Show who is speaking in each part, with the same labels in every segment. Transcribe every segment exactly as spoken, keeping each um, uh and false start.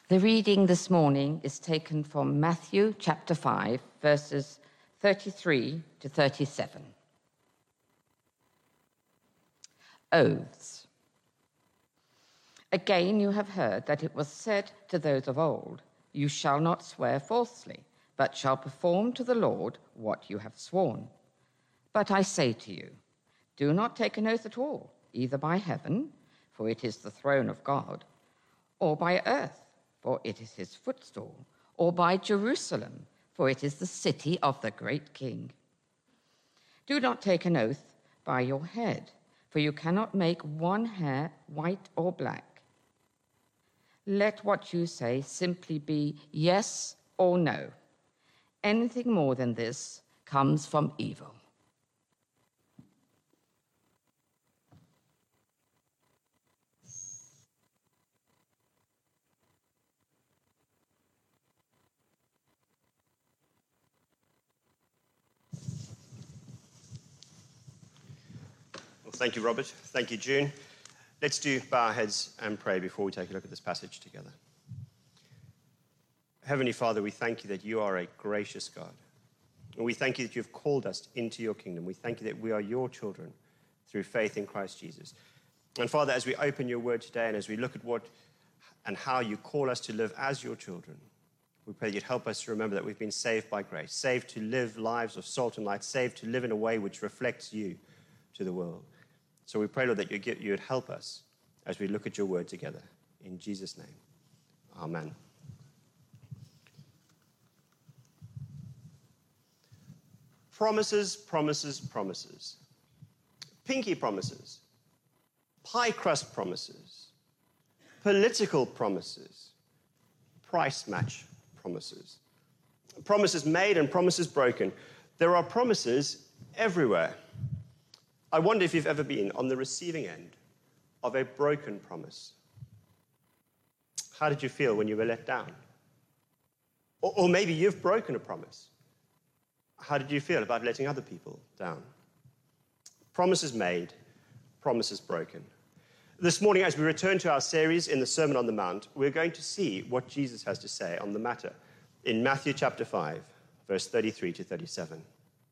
Speaker 1: The reading this morning is taken from Matthew chapter five, verses thirty-three to thirty-seven. Oaths. Again, you have heard that it was said to those of old, "You shall not swear falsely, but shall perform to the Lord what you have sworn." But I say to you, do not take an oath at all, either by heaven, for it is the throne of God, or by earth, for it is his footstool, or by Jerusalem, for it is the city of the great King. Do not take an oath by your head, for you cannot make one hair white or black. Let what you say simply be yes or no. Anything more than this comes from evil.
Speaker 2: Thank you, Robert. Thank you, June. Let's do bow our heads and pray before we take a look at this passage together. Heavenly Father, we thank you that you are a gracious God. And we thank you that you've called us into your kingdom. We thank you that we are your children through faith in Christ Jesus. And Father, as we open your word today and as we look at what and how you call us to live as your children, we pray that you'd help us to remember that we've been saved by grace, saved to live lives of salt and light, saved to live in a way which reflects you to the world. So we pray, Lord, that you'd, you'd help us as we look at your word together. In Jesus' name, amen. Promises, promises, promises. Pinky promises. Pie crust promises. Political promises. Price match promises. Promises made and promises broken. There are promises everywhere. I wonder if you've ever been on the receiving end of a broken promise. How did you feel when you were let down? Or, or maybe you've broken a promise. How did you feel about letting other people down? Promises made, promises broken. This morning, as we return to our series in the Sermon on the Mount, we're going to see what Jesus has to say on the matter in Matthew chapter five, verse thirty-three to thirty-seven.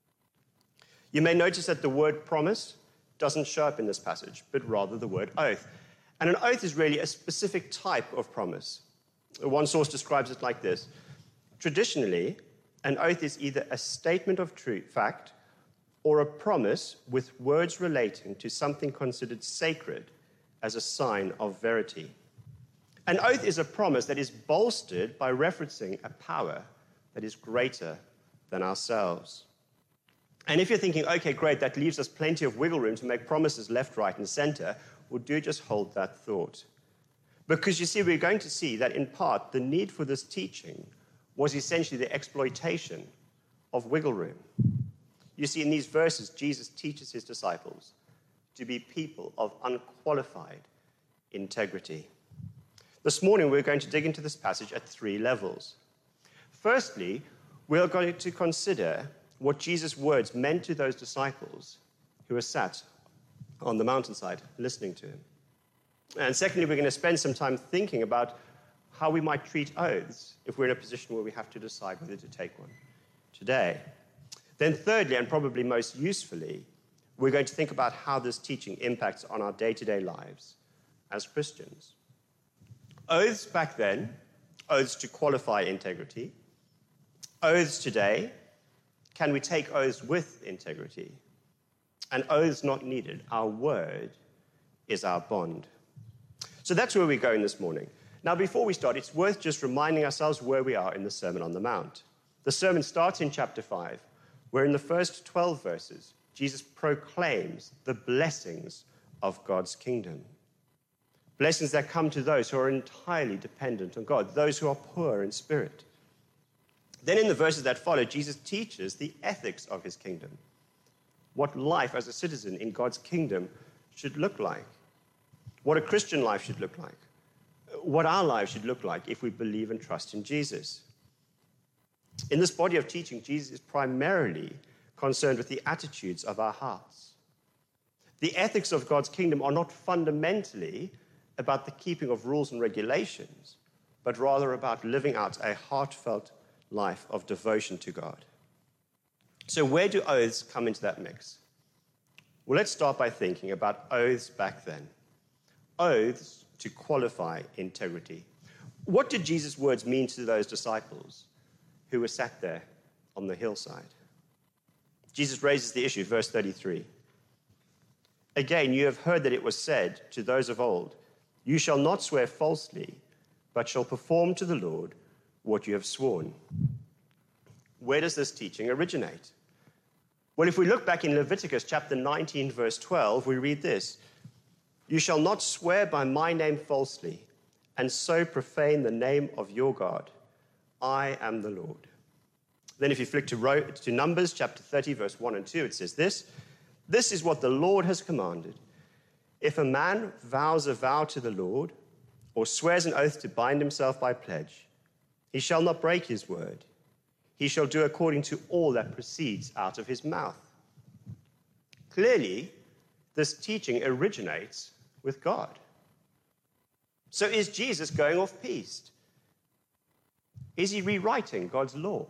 Speaker 2: You may notice that the word promise doesn't show up in this passage, but rather the word oath. And an oath is really a specific type of promise. One source describes it like this. Traditionally, an oath is either a statement of true fact or a promise with words relating to something considered sacred as a sign of verity. An oath is a promise that is bolstered by referencing a power that is greater than ourselves. And if you're thinking, okay, great, that leaves us plenty of wiggle room to make promises left, right, and center, well, do just hold that thought. Because you see, we're going to see that in part, the need for this teaching was essentially the exploitation of wiggle room. You see, in these verses, Jesus teaches his disciples to be people of unqualified integrity. This morning, we're going to dig into this passage at three levels. Firstly, we're going to consider what Jesus' words meant to those disciples who were sat on the mountainside listening to him. And secondly, we're going to spend some time thinking about how we might treat oaths if we're in a position where we have to decide whether to take one today. Then thirdly, and probably most usefully, we're going to think about how this teaching impacts on our day-to-day lives as Christians. Oaths back then, oaths to qualify integrity. Oaths today, can we take oaths with integrity? And oaths not needed. Our word is our bond. So that's where we're going this morning. Now, before we start, it's worth just reminding ourselves where we are in the Sermon on the Mount. The sermon starts in chapter five, where in the first twelve verses, Jesus proclaims the blessings of God's kingdom. Blessings that come to those who are entirely dependent on God, those who are poor in spirit. Then in the verses that follow, Jesus teaches the ethics of his kingdom, what life as a citizen in God's kingdom should look like, what a Christian life should look like, what our lives should look like if we believe and trust in Jesus. In this body of teaching, Jesus is primarily concerned with the attitudes of our hearts. The ethics of God's kingdom are not fundamentally about the keeping of rules and regulations, but rather about living out a heartfelt life of devotion to God. So where do oaths come into that mix? Well, let's start by thinking about oaths back then. Oaths to qualify integrity. What did Jesus' words mean to those disciples who were sat there on the hillside? Jesus raises the issue, verse thirty-three. Again, you have heard that it was said to those of old, you shall not swear falsely, but shall perform to the Lord what you have sworn. Where does this teaching originate? Well, if we look back in Leviticus chapter nineteen, verse twelve, we read this. You shall not swear by my name falsely, and so profane the name of your God. I am the Lord. Then if you flick to, Ro- to Numbers chapter thirty, verse one and two, it says this. This is what the Lord has commanded. If a man vows a vow to the Lord, or swears an oath to bind himself by pledge, he shall not break his word. He shall do according to all that proceeds out of his mouth. Clearly, this teaching originates with God. So is Jesus going off-piste? Is he rewriting God's law?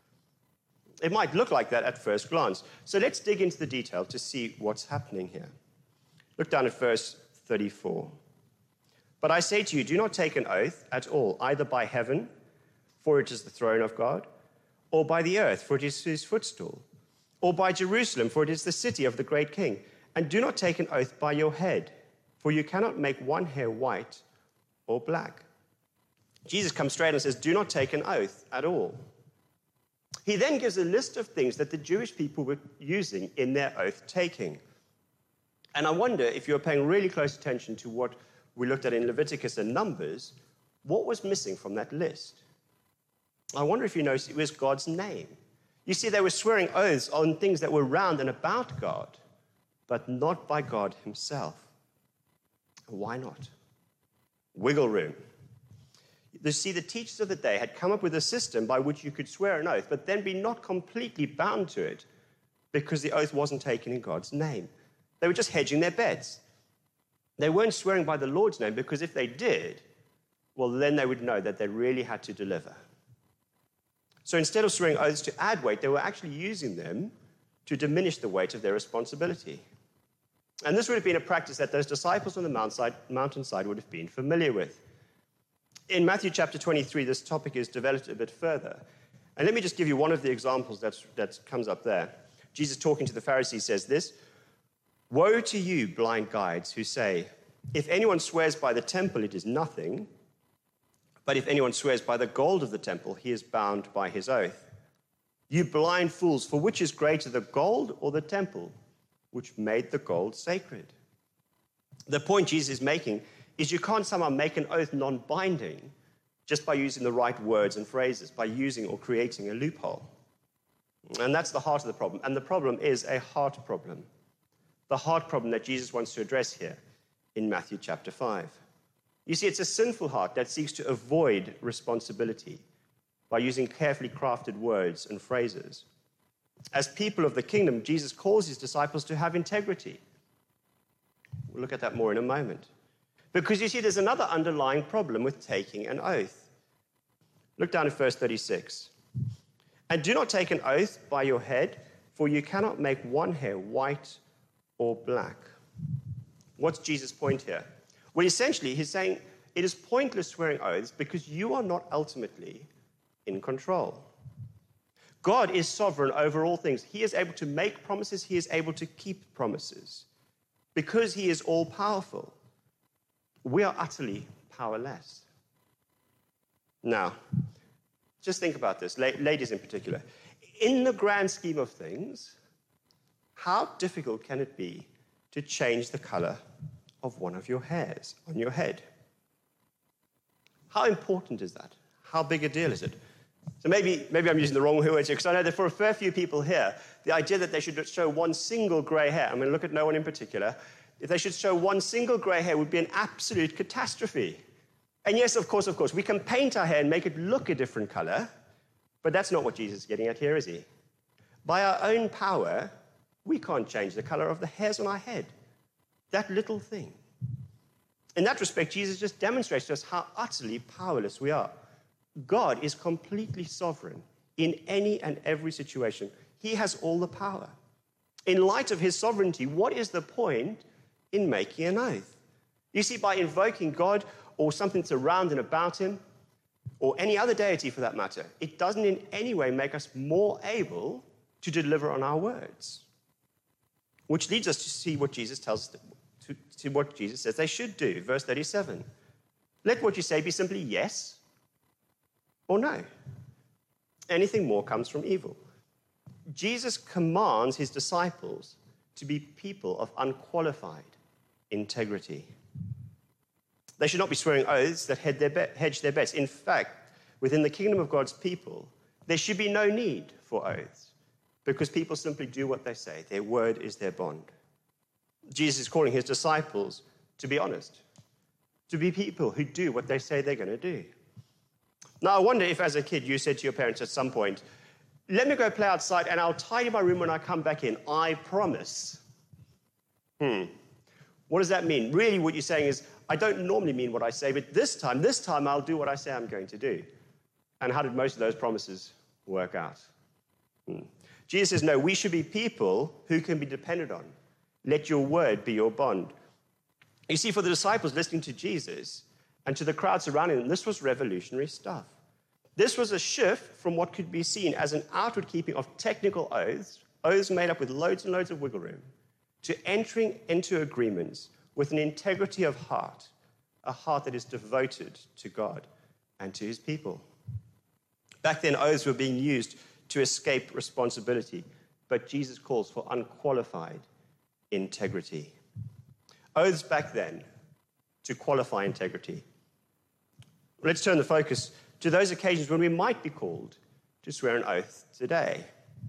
Speaker 2: It might look like that at first glance. So let's dig into the detail to see what's happening here. Look down at verse thirty-four. But I say to you, do not take an oath at all, either by heaven, for it is the throne of God, or by the earth, for it is his footstool, or by Jerusalem, for it is the city of the great king. And do not take an oath by your head, for you cannot make one hair white or black. Jesus comes straight and says, do not take an oath at all. He then gives a list of things that the Jewish people were using in their oath-taking. And I wonder if you're paying really close attention to what we looked at in Leviticus and Numbers, what was missing from that list? I wonder if you noticed it was God's name. You see, they were swearing oaths on things that were round and about God, but not by God himself. Why not? Wiggle room. You see, the teachers of the day had come up with a system by which you could swear an oath, but then be not completely bound to it because the oath wasn't taken in God's name. They were just hedging their bets. They weren't swearing by the Lord's name because if they did, well, then they would know that they really had to deliver. So instead of swearing oaths to add weight, they were actually using them to diminish the weight of their responsibility. And this would have been a practice that those disciples on the mountainside, mountainside would have been familiar with. In Matthew chapter twenty-three, this topic is developed a bit further. And let me just give you one of the examples that's, that comes up there. Jesus, talking to the Pharisees, says this, woe to you, blind guides, who say, if anyone swears by the temple, it is nothing. But if anyone swears by the gold of the temple, he is bound by his oath. You blind fools, for which is greater, the gold or the temple, which made the gold sacred? The point Jesus is making is you can't somehow make an oath non-binding just by using the right words and phrases, by using or creating a loophole. And that's the heart of the problem. And the problem is a heart problem. The heart problem that Jesus wants to address here in Matthew chapter five. You see, it's a sinful heart that seeks to avoid responsibility by using carefully crafted words and phrases. As people of the kingdom, Jesus calls his disciples to have integrity. We'll look at that more in a moment. Because you see, there's another underlying problem with taking an oath. Look down at verse thirty-six. And do not take an oath by your head, for you cannot make one hair white or black. What's Jesus' point here? Well, essentially, he's saying it is pointless swearing oaths because you are not ultimately in control. God is sovereign over all things. He is able to make promises. He is able to keep promises. Because he is all-powerful, we are utterly powerless. Now, just think about this, ladies in particular. In the grand scheme of things, how difficult can it be to change the color of one of your hairs on your head? How important is that? How big a deal is it? So maybe, maybe I'm using the wrong words here, because I know that for a fair few people here, the idea that they should show one single grey hair, I'm going to look at no one in particular, if they should show one single grey hair would be an absolute catastrophe. And yes, of course, of course, we can paint our hair and make it look a different color, but that's not what Jesus is getting at here, is he? By our own power, we can't change the color of the hairs on our head. That little thing. In that respect, Jesus just demonstrates to us how utterly powerless we are. God is completely sovereign in any and every situation. He has all the power. In light of his sovereignty, what is the point in making an oath? You see, by invoking God or something that's around and about him, or any other deity for that matter, it doesn't in any way make us more able to deliver on our words. Which leads us to see what Jesus tells us, to, to what Jesus says they should do. Verse thirty-seven. Let what you say be simply yes or no. Anything more comes from evil. Jesus commands his disciples to be people of unqualified integrity. They should not be swearing oaths that hedge their bets. In fact, within the kingdom of God's people, there should be no need for oaths because people simply do what they say. Their word is their bond. Jesus is calling his disciples to be honest, to be people who do what they say they're going to do. Now, I wonder if as a kid you said to your parents at some point, let me go play outside and I'll tidy my room when I come back in. I promise. Hmm. What does that mean? Really what you're saying is, I don't normally mean what I say, but this time, this time I'll do what I say I'm going to do. And how did most of those promises work out? Hmm. Jesus says, no, we should be people who can be depended on. Let your word be your bond. You see, for the disciples listening to Jesus and to the crowd surrounding them, this was revolutionary stuff. This was a shift from what could be seen as an outward keeping of technical oaths, oaths made up with loads and loads of wiggle room, to entering into agreements with an integrity of heart, a heart that is devoted to God and to his people. Back then, oaths were being used to escape responsibility, but Jesus calls for unqualified integrity. Oaths back then to qualify integrity. Let's turn the focus to those occasions when we might be called to swear an oath today.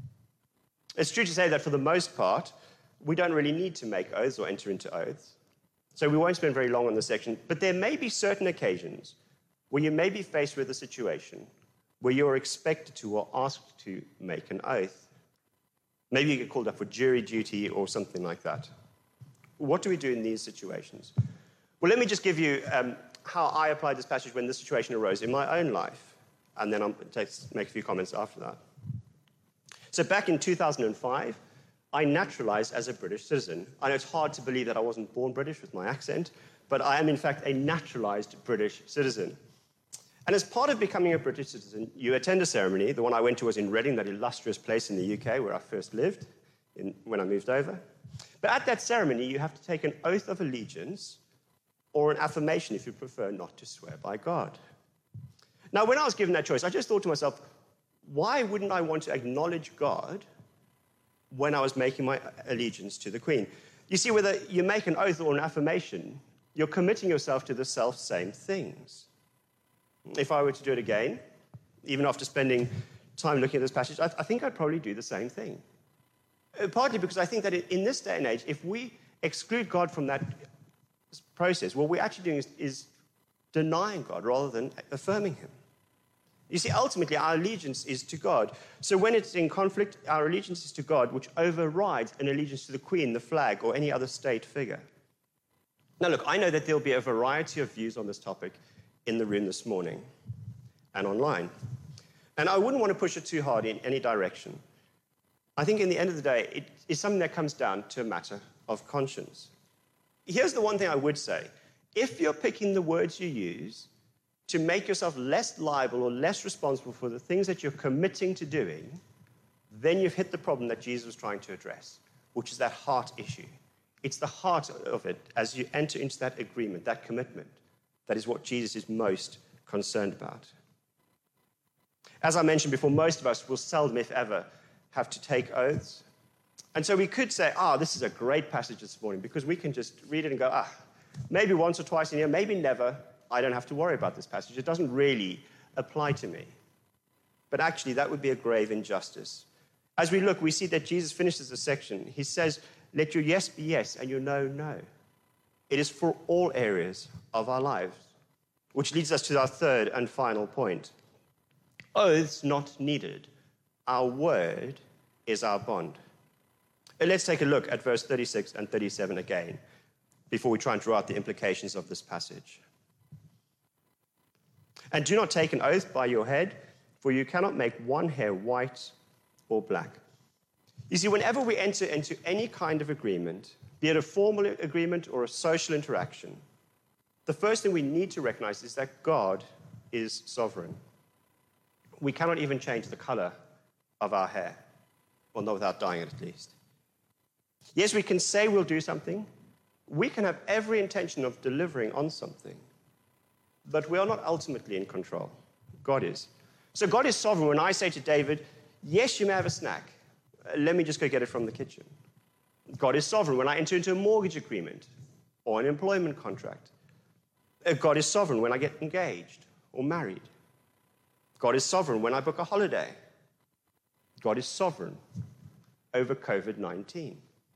Speaker 2: It's true to say that for the most part, we don't really need to make oaths or enter into oaths. So we won't spend very long on this section, but there may be certain occasions where you may be faced with a situation where you're expected to or asked to make an oath. Maybe you get called up for jury duty or something like that. What do we do in these situations? Well, let me just give you um, how I applied this passage when this situation arose in my own life, and then I'll take, make a few comments after that. So back in two thousand five, I naturalized as a British citizen. I know it's hard to believe that I wasn't born British with my accent, but I am in fact a naturalized British citizen. And as part of becoming a British citizen, you attend a ceremony. The one I went to was in Reading, that illustrious place in the U K where I first lived in, when I moved over. But at that ceremony, you have to take an oath of allegiance or an affirmation, if you prefer, not to swear by God. Now, when I was given that choice, I just thought to myself, why wouldn't I want to acknowledge God when I was making my allegiance to the Queen? You see, whether you make an oath or an affirmation, you're committing yourself to the self-same things. If I were to do it again, even after spending time looking at this passage, I, th- I think I'd probably do the same thing. Uh, partly because I think that in this day and age, if we exclude God from that process, what we're actually doing is, is denying God rather than affirming him. You see, ultimately, our allegiance is to God. So when it's in conflict, our allegiance is to God, which overrides an allegiance to the Queen, the flag, or any other state figure. Now, look, I know that there'll be a variety of views on this topic in the room this morning and online. And I wouldn't want to push it too hard in any direction. I think in the end of the day, it is something that comes down to a matter of conscience. Here's the one thing I would say. If you're picking the words you use to make yourself less liable or less responsible for the things that you're committing to doing, then you've hit the problem that Jesus was trying to address, which is that heart issue. It's the heart of it as you enter into that agreement, that commitment. That is what Jesus is most concerned about. As I mentioned before, most of us will seldom, if ever, have to take oaths. And so we could say, ah, this is a great passage this morning, because we can just read it and go, ah, maybe once or twice a year, maybe never, I don't have to worry about this passage. It doesn't really apply to me. But actually, that would be a grave injustice. As we look, we see that Jesus finishes the section. He says, let your yes be yes and your no, no. It is for all areas of our lives, which leads us to our third and final point. Oaths not needed. Our word is our bond. And let's take a look at verse thirty-six and thirty-seven again. before we try and draw out the implications of this passage. And do not take an oath by your head, for you cannot make one hair white or black. You see, whenever we enter into any kind of agreement, be it a formal agreement or a social interaction, the first thing we need to recognize is that God is sovereign. We cannot even change the color of our hair. Well, not without dyeing it, at least. Yes, we can say we'll do something. We can have every intention of delivering on something. But we are not ultimately in control. God is. So God is sovereign. When I say to David, yes, you may have a snack. Let me just go get it from the kitchen. God is sovereign. When I enter into a mortgage agreement or an employment contract, God is sovereign when I get engaged or married. God is sovereign when I book a holiday. God is sovereign over covid nineteen.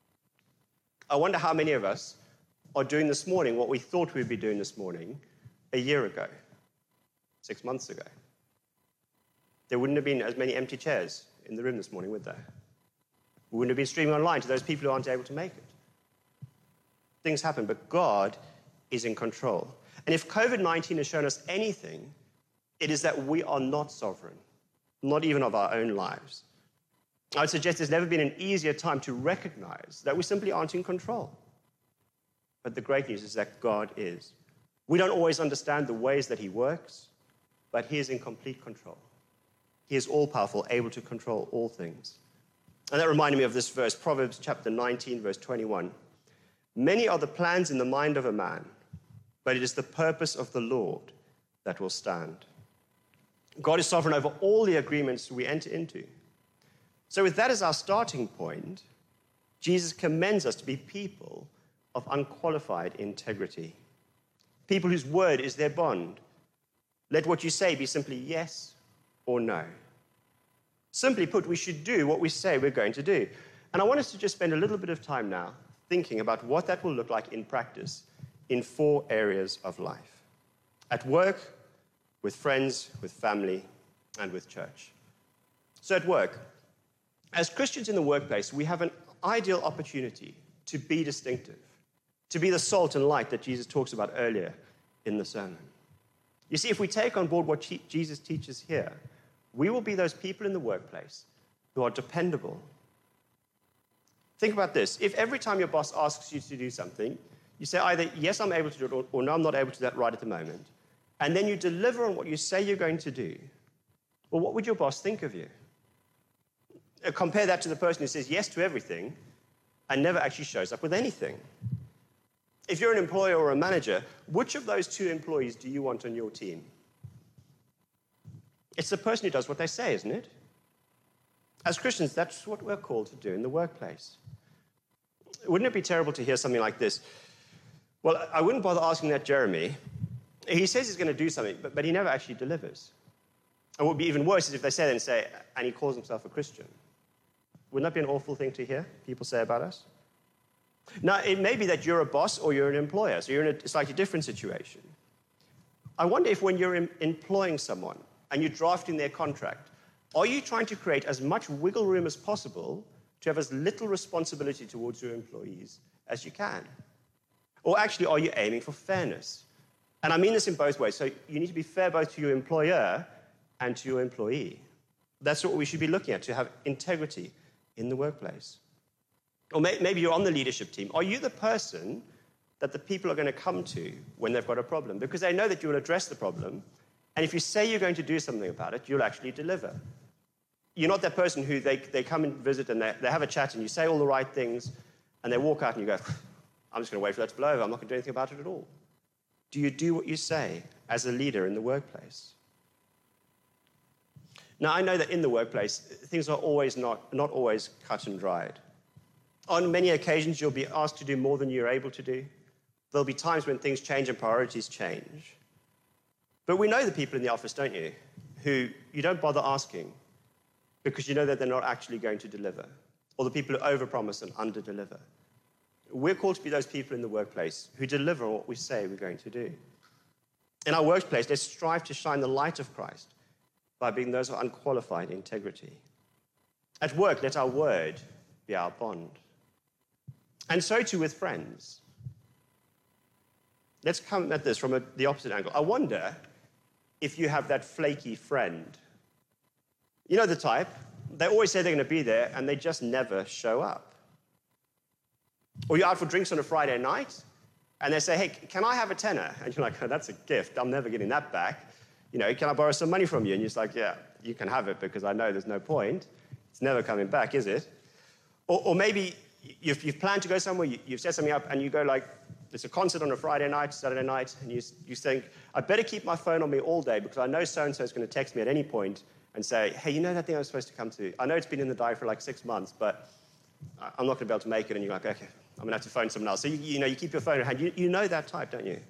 Speaker 2: I wonder how many of us are doing this morning what we thought we'd be doing this morning a year ago, six months ago. There wouldn't have been as many empty chairs in the room this morning, would there? We wouldn't have been streaming online to those people who aren't able to make it. Things happen, but God is in control. And if covid nineteen has shown us anything, it is that we are not sovereign, not even of our own lives. I would suggest there's never been an easier time to recognize that we simply aren't in control. But the great news is that God is. We don't always understand the ways that he works, but he is in complete control. He is all-powerful, able to control all things. And that reminded me of this verse, Proverbs chapter nineteen, verse twenty-one. Many are the plans in the mind of a man, but it is the purpose of the Lord that will stand. God is sovereign over all the agreements we enter into. So with that as our starting point, Jesus commends us to be people of unqualified integrity. People whose word is their bond. Let what you say be simply yes or no. Simply put, we should do what we say we're going to do. And I want us to just spend a little bit of time now thinking about what that will look like in practice in four areas of life. At work, with friends, with family, and with church. So at work, as Christians in the workplace, we have an ideal opportunity to be distinctive, to be the salt and light that Jesus talks about earlier in the sermon. You see, if we take on board what Jesus teaches here, we will be those people in the workplace who are dependable. Think about this. If every time your boss asks you to do something, you say either, yes, I'm able to do it, or no, I'm not able to do that right at the moment, and then you deliver on what you say you're going to do, well, what would your boss think of you? Compare that to the person who says yes to everything and never actually shows up with anything. If you're an employer or a manager, which of those two employees do you want on your team? It's the person who does what they say, isn't it? As Christians, that's what we're called to do in the workplace. Wouldn't it be terrible to hear something like this? Well, I wouldn't bother asking that Jeremy. He says he's going to do something, but, but he never actually delivers. And what would be even worse is if they say that and say, and he calls himself a Christian. Wouldn't that be an awful thing to hear people say about us? Now, it may be that you're a boss or you're an employer, so you're in a slightly different situation. I wonder if when you're em- employing someone and you're drafting their contract, are you trying to create as much wiggle room as possible to have as little responsibility towards your employees as you can? Or actually, are you aiming for fairness? And I mean this in both ways. So you need to be fair both to your employer and to your employee. That's what we should be looking at, to have integrity in the workplace. Or may, maybe you're on the leadership team. Are you the person that the people are going to come to when they've got a problem? Because they know that you will address the problem, and if you say you're going to do something about it, you'll actually deliver. You're not that person who they, they come and visit and they, they have a chat and you say all the right things and they walk out and you go, I'm just going to wait for that to blow over. I'm not going to do anything about it at all. Do you do what you say as a leader in the workplace? Now, I know that in the workplace, things are always not, not always cut and dried. On many occasions, you'll be asked to do more than you're able to do. There'll be times when things change and priorities change. But we know the people in the office, don't you, who you don't bother asking because you know that they're not actually going to deliver, or the people who overpromise and underdeliver. We're called to be those people in the workplace who deliver on what we say we're going to do. In our workplace, let's strive to shine the light of Christ by being those of unqualified integrity. At work, let our word be our bond. And so too with friends. Let's come at this from a, the opposite angle. I wonder if you have that flaky friend. You know the type. They always say they're going to be there, and they just never show up. Or you're out for drinks on a Friday night, and they say, hey, can I have a tenner? And you're like, oh, that's a gift. I'm never getting that back. You know, can I borrow some money from you? And you're just like, yeah, you can have it because I know there's no point. It's never coming back, is it? Or, or maybe you've, you've planned to go somewhere, you, you've set something up, and you go like, there's a concert on a Friday night, Saturday night, and you, you think, I better keep my phone on me all day because I know so-and-so is going to text me at any point and say, hey, you know that thing I was supposed to come to? I know it's been in the diary for like six months, but I'm not going to be able to make it. And you're like, okay, I'm going to have to phone someone else. So, you, you know, you keep your phone in hand. You, you know that type, don't you?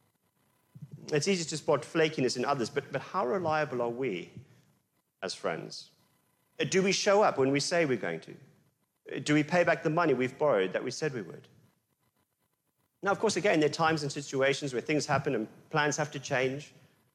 Speaker 2: It's easy to spot flakiness in others, but, but how reliable are we as friends? Do we show up when we say we're going to? Do we pay back the money we've borrowed that we said we would? Now, of course, again, there are times and situations where things happen and plans have to change.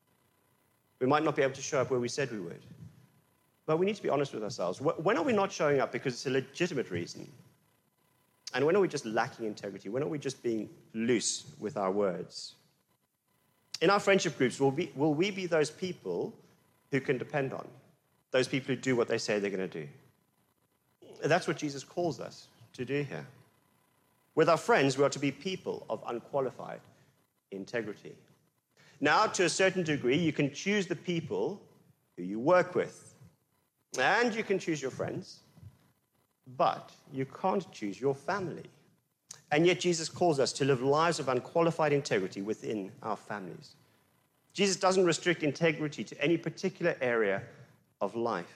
Speaker 2: We might not be able to show up where we said we would. But we need to be honest with ourselves. When are we not showing up because it's a legitimate reason? And when are we just lacking integrity? When are we just being loose with our words? In our friendship groups, will we, will we be those people who can depend on? Those people who do what they say they're going to do? That's what Jesus calls us to do here. With our friends, we are to be people of unqualified integrity. Now, to a certain degree, you can choose the people who you work with. And you can choose your friends. But you can't choose your family. And yet Jesus calls us to live lives of unqualified integrity within our families. Jesus doesn't restrict integrity to any particular area of life.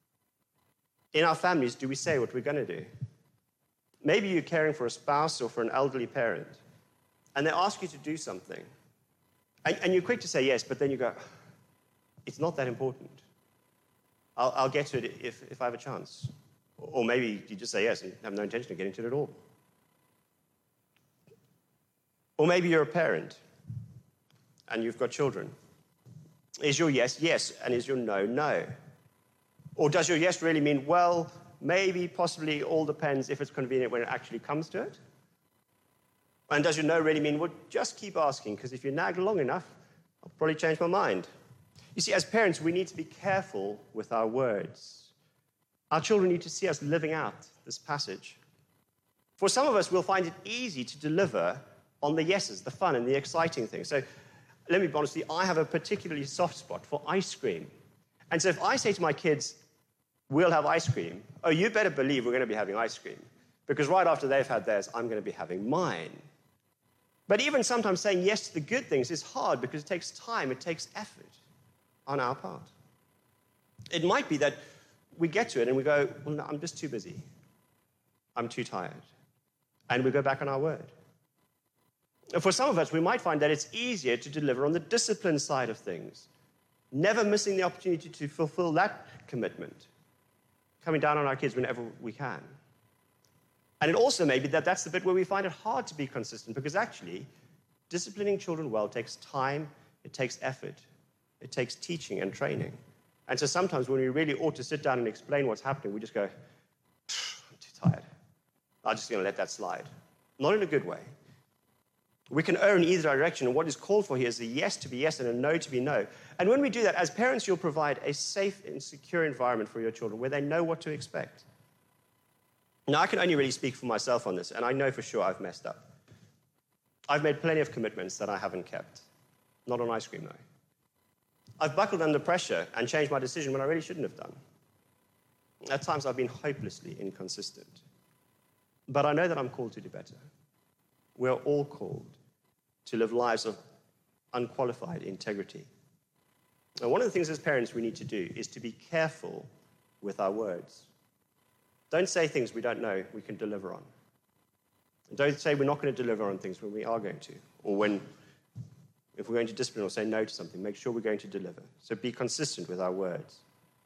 Speaker 2: In our families, do we say what we're going to do? Maybe you're caring for a spouse or for an elderly parent, and they ask you to do something. And, and you're quick to say yes, but then you go, it's not that important. I'll, I'll get to it if, if I have a chance. Or maybe you just say yes and have no intention of getting to it at all. Or maybe you're a parent and you've got children. Is your yes, yes, and is your no, no? Or does your yes really mean, well, maybe, possibly, all depends if it's convenient when it actually comes to it? And does your no really mean, well, just keep asking, because if you nag long enough, I'll probably change my mind. You see, as parents, we need to be careful with our words. Our children need to see us living out this passage. For some of us, we'll find it easy to deliver on the yeses, the fun and the exciting things. So let me be honest with you, I have a particularly soft spot for ice cream. And so if I say to my kids, we'll have ice cream, oh, you better believe we're going to be having ice cream. Because right after they've had theirs, I'm going to be having mine. But even sometimes saying yes to the good things is hard because it takes time, it takes effort on our part. It might be that we get to it and we go, well, no, I'm just too busy. I'm too tired. And we go back on our word. And for some of us, we might find that it's easier to deliver on the discipline side of things, never missing the opportunity to fulfill that commitment, coming down on our kids whenever we can. And it also may be that that's the bit where we find it hard to be consistent, because actually, disciplining children well takes time, it takes effort, it takes teaching and training. And so sometimes when we really ought to sit down and explain what's happening, we just go, I'm too tired. I'm just going to let that slide. Not in a good way. We can err in either direction, and what is called for here is a yes to be yes and a no to be no. And when we do that, as parents, you'll provide a safe and secure environment for your children where they know what to expect. Now, I can only really speak for myself on this, and I know for sure I've messed up. I've made plenty of commitments that I haven't kept. Not on ice cream, though. I've buckled under pressure and changed my decision when I really shouldn't have done. At times, I've been hopelessly inconsistent. But I know that I'm called to do better. We're all called to live lives of unqualified integrity. And one of the things as parents we need to do is to be careful with our words. Don't say things we don't know we can deliver on. And don't say we're not going to deliver on things when we are going to, or when, if we're going to discipline or say no to something, make sure we're going to deliver. So be consistent with our words.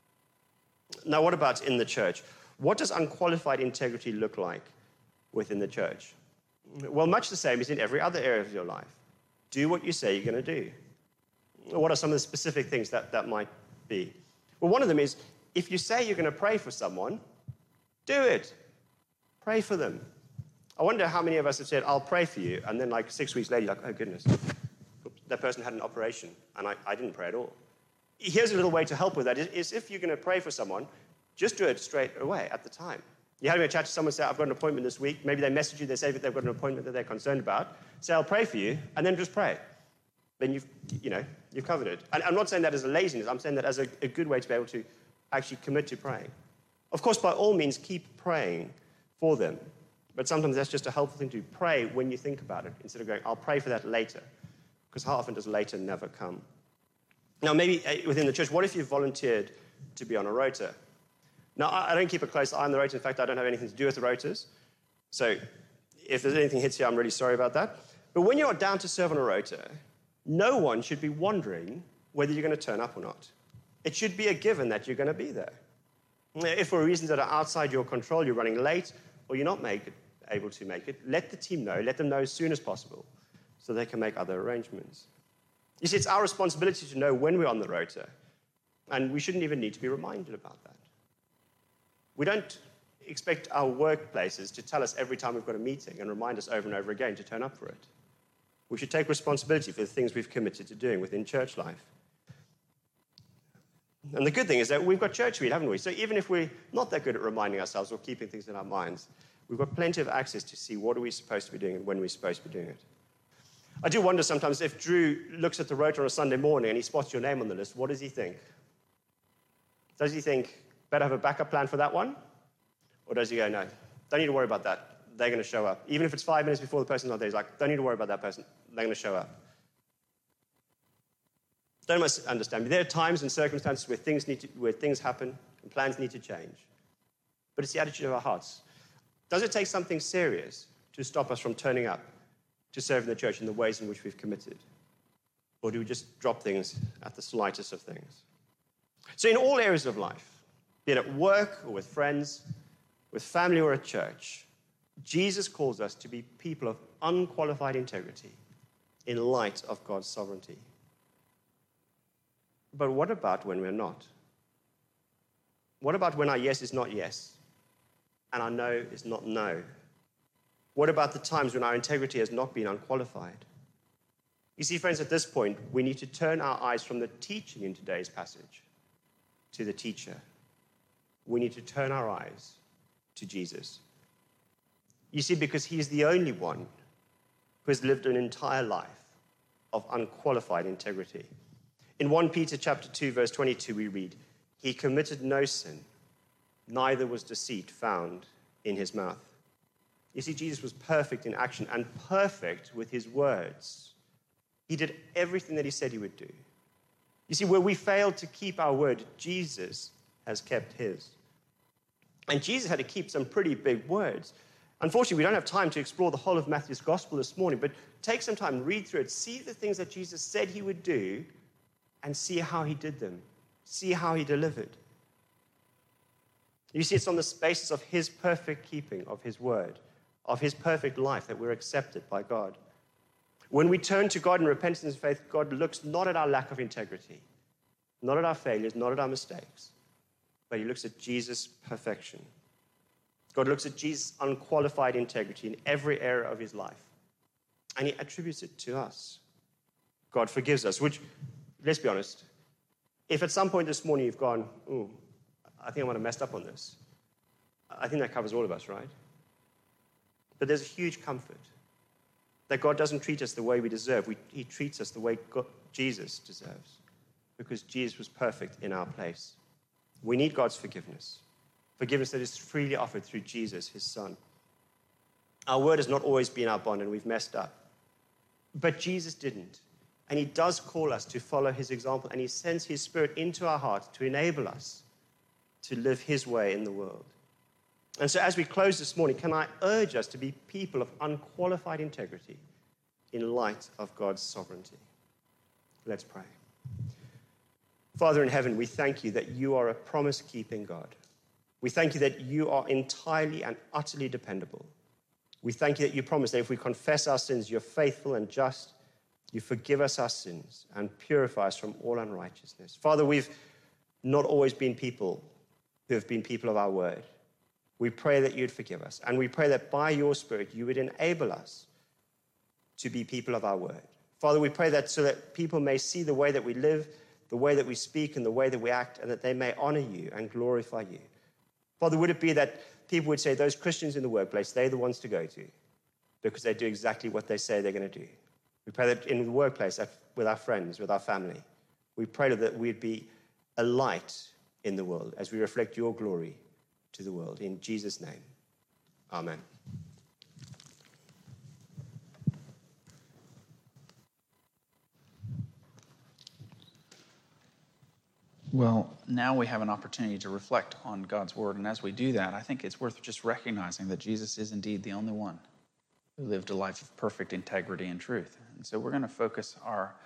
Speaker 2: Now, what about in the church? What does unqualified integrity look like within the church? Well, much the same as in every other area of your life. Do what you say you're going to do. What are some of the specific things that that might be? Well, one of them is, if you say you're going to pray for someone, do it. Pray for them. I wonder how many of us have said, I'll pray for you, and then like six weeks later, you're like, oh goodness, that person had an operation, and I, I didn't pray at all. Here's a little way to help with that, is, is if you're going to pray for someone, just do it straight away at the time. You're having a chat to someone, say, I've got an appointment this week. Maybe they message you, they say that they've got an appointment that they're concerned about. Say, I'll pray for you, and then just pray. Then you've, you know, you've covered it. And I'm not saying that as a laziness. I'm saying that as a, a good way to be able to actually commit to praying. Of course, by all means, keep praying for them. But sometimes that's just a helpful thing to do. Pray when you think about it, instead of going, I'll pray for that later. Because how often does later never come? Now, maybe within the church, what if you volunteered to be on a rota? Now, I don't keep a close eye on the rota. In fact, I don't have anything to do with the rotas. So if there's anything hits you, I'm really sorry about that. But when you're down to serve on a rota, no one should be wondering whether you're going to turn up or not. It should be a given that you're going to be there. If for reasons that are outside your control, you're running late, or you're not make it, able to make it, let the team know. Let them know as soon as possible so they can make other arrangements. You see, it's our responsibility to know when we're on the rota, and we shouldn't even need to be reminded about that. We don't expect our workplaces to tell us every time we've got a meeting and remind us over and over again to turn up for it. We should take responsibility for the things we've committed to doing within church life. And the good thing is that we've got church week, haven't we? So even if we're not that good at reminding ourselves or keeping things in our minds, we've got plenty of access to see what are we supposed to be doing and when we're supposed to be doing it. I do wonder sometimes if Drew looks at the rota on a Sunday morning and he spots your name on the list, what does he think? Does he think, better have a backup plan for that one? Or does he go, no, don't need to worry about that. They're going to show up. Even if it's five minutes before the person's not there, he's like, don't need to worry about that person. They're going to show up. Don't misunderstand me. There are times and circumstances where things, need to, where things happen and plans need to change. But it's the attitude of our hearts. Does it take something serious to stop us from turning up to serve in the church in the ways in which we've committed? Or do we just drop things at the slightest of things? So in all areas of life, be it at work or with friends, with family or at church, Jesus calls us to be people of unqualified integrity in light of God's sovereignty. But what about when we're not? What about when our yes is not yes and our no is not no? What about the times when our integrity has not been unqualified? You see, friends, at this point, we need to turn our eyes from the teaching in today's passage to the teacher. We need to turn our eyes to Jesus. You see, because he is the only one who has lived an entire life of unqualified integrity. In First Peter chapter two, verse twenty-two, we read, he committed no sin, neither was deceit found in his mouth. You see, Jesus was perfect in action and perfect with his words. He did everything that he said he would do. You see, where we failed to keep our word, Jesus has kept his. And Jesus had to keep some pretty big words. Unfortunately, we don't have time to explore the whole of Matthew's gospel this morning, but take some time, read through it, see the things that Jesus said he would do, and see how he did them. See how he delivered. You see, it's on the basis of his perfect keeping of his word, of his perfect life, that we're accepted by God. When we turn to God in repentance and faith, God looks not at our lack of integrity, not at our failures, not at our mistakes, but he looks at Jesus' perfection. God looks at Jesus' unqualified integrity in every area of his life, and he attributes it to us. God forgives us, which, let's be honest, if at some point this morning you've gone, ooh, I think I might have messed up on this, I think that covers all of us, right? But there's a huge comfort that God doesn't treat us the way we deserve. We, he treats us the way God, Jesus deserves, because Jesus was perfect in our place. We need God's forgiveness, forgiveness that is freely offered through Jesus, his son. Our word has not always been our bond, and we've messed up. But Jesus didn't. And he does call us to follow his example, and he sends his Spirit into our hearts to enable us to live his way in the world. And so as we close this morning, can I urge us to be people of unqualified integrity in light of God's sovereignty? Let's pray. Father in heaven, we thank you that you are a promise-keeping God. We thank you that you are entirely and utterly dependable. We thank you that you promise that if we confess our sins, you're faithful and just. You forgive us our sins and purify us from all unrighteousness. Father, we've not always been people who have been people of our word. We pray that you'd forgive us. And we pray that by your Spirit, you would enable us to be people of our word. Father, we pray that so that people may see the way that we live, the way that we speak, and the way that we act, and that they may honor you and glorify you. Father, would it be that people would say, those Christians in the workplace, they're the ones to go to because they do exactly what they say they're going to do. We pray that in the workplace, with our friends, with our family, we pray that we'd be a light in the world as we reflect your glory to the world. In Jesus' name, amen.
Speaker 3: Well, now we have an opportunity to reflect on God's word. And as we do that, I think it's worth just recognizing that Jesus is indeed the only one who lived a life of perfect integrity and truth. And so we're going to focus our